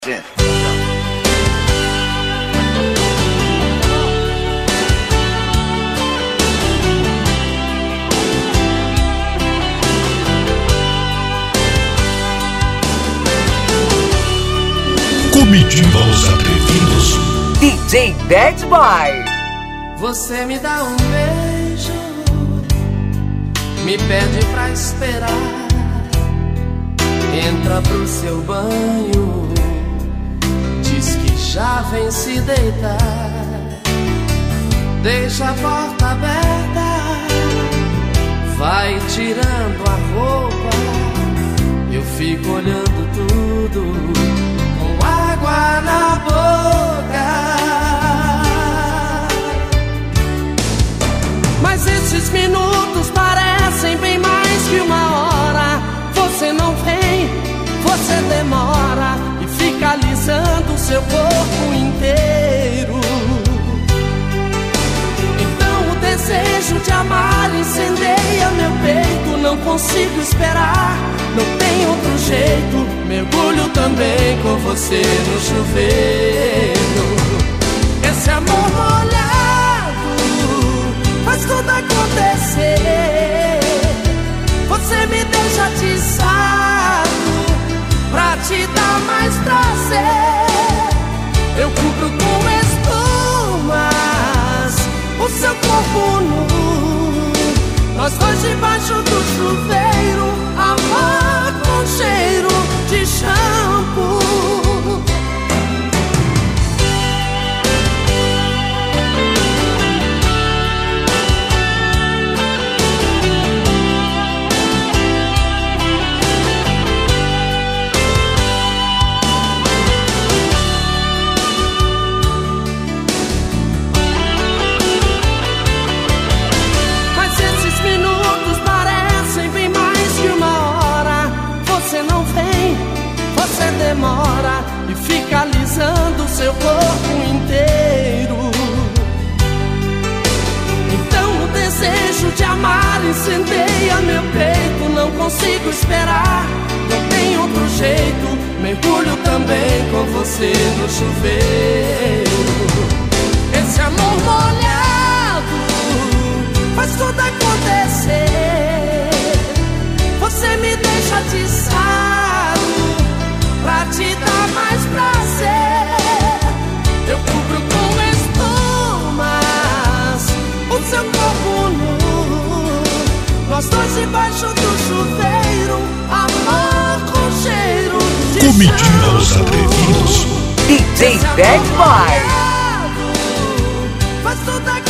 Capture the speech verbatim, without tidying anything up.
Gente. Comitiva aos atrevidos. D J Bad Boy. Você me dá um beijo, me pede pra esperar, entra pro seu banho, diz que já vem se deitar, deixa a porta aberta, vai tirando a roupa, eu fico olhando tudo com água na boca. Mas esses minutos parecem bem mais que uma hora. Você não vem, você demora e fica alisando seu corpo inteiro. Então o desejo de amar incendeia meu peito. Não consigo esperar, não tem outro jeito. Mergulho também com você no chuveiro. Esse amor molhado faz tudo acontecer. Você me deixa atiçado pra te dar mais prazer. Eu cubro com espumas o seu corpo nu, nós dois debaixo do chuveiro, amor com cheiro de shampoo. Demora e fica alisando seu corpo inteiro. Então o desejo de amar incendeia meu peito. Não consigo esperar, não tem outro jeito. Mergulho também com você no chuveiro. Esse amor molhado faz tudo acontecer. Você me deixa atiçado pra te dar mais prazer. Eu cubro com espumas o seu corpo nu, nós dois debaixo do chuveiro, amor com cheiro de Comitiva aos atrevidos. D J Bad Boy. faz tudo